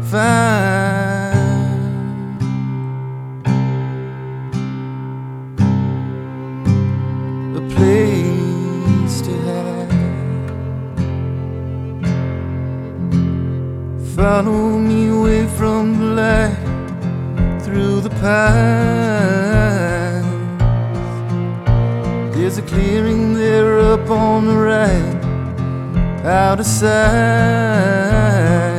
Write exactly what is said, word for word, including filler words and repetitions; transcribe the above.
find a place to hide. Follow me away from the light, through the pines. There's a clearing there up on the right, out of sight.